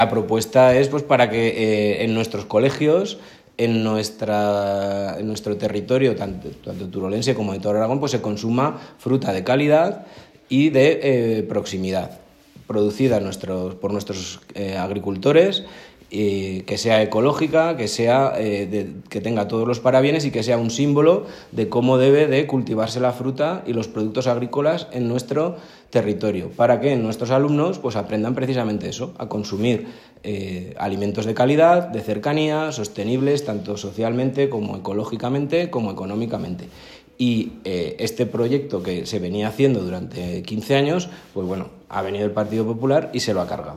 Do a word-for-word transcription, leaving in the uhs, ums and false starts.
La propuesta es pues para que eh, en nuestros colegios, en, nuestra, en nuestro territorio, tanto, tanto turolense como de todo Aragón, pues se consuma fruta de calidad y de eh, proximidad, producida nuestros, por nuestros eh, agricultores, eh, que sea ecológica, que, sea, eh, de, que tenga todos los parabienes y que sea un símbolo de cómo debe de cultivarse la fruta y los productos agrícolas en nuestro territorio, para que nuestros alumnos pues, aprendan precisamente eso, a consumir eh, alimentos de calidad, de cercanía, sostenibles, tanto socialmente como ecológicamente, como económicamente. Y eh, este proyecto que se venía haciendo durante quince años, pues bueno, ha venido el Partido Popular y se lo ha cargado.